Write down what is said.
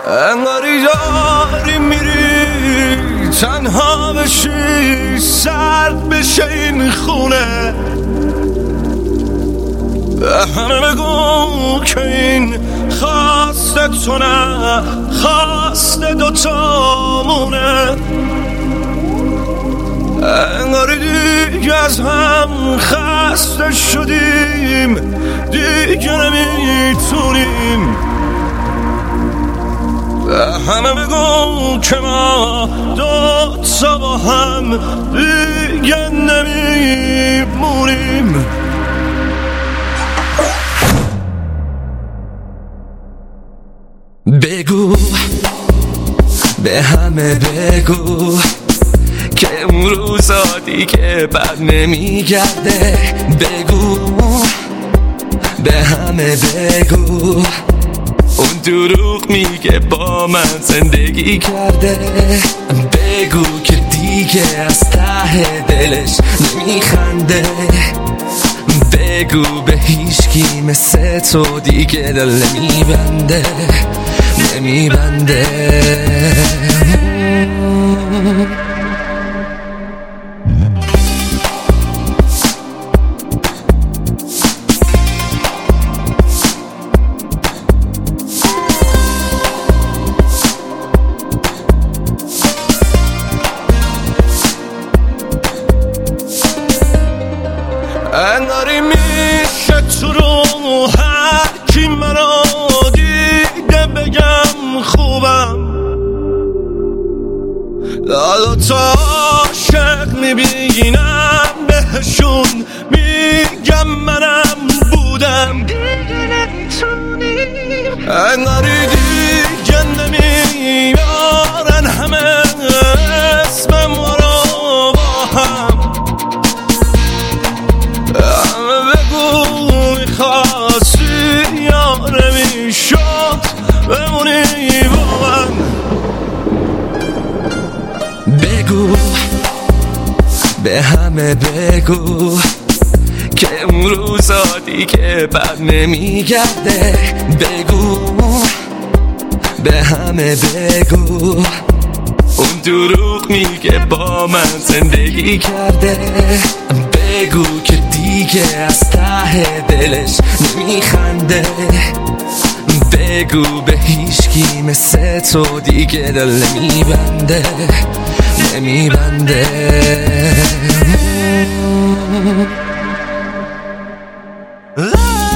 انگاری داری میری تنها بشی، سرد بشه این خونه. به همه بگو که این خواست تو نه، خواست دوتامونه. انگاری دیگه از هم خسته شدیم، دیگه نمیتونیم. به همه بگو که ما دوتا با هم دیگه نمیمونیم. بگو به همه بگو که اون روزا دیگه بر نمیگرده. بگو به همه بگو اون دروغ میگه با من زندگی کرده. بگو که دیگه از ته دلش نمیخنده. بگو به هیچکی مثل تو دیگه دل نمیبنده، نمیبنده. انگاری میشه تو رو هر کی منو دیده بگم خوبم. دادا تا عاشق میبینم بهشون میگم منم بودم. انگاری دیگه نمیارن همه اسمم رو با هم. میخواستی یا نمیشد بمونی با من. بگو به همه بگو که اون روزا دیگه بر نمیگرده. بگو به همه بگو اون دروغ میگه با من زندگی کرده. بگو که دیگه از ته دلش نمیخنده. بگو به هیچکی مثل تو دیگه دل نمیبنده، نمیبنده.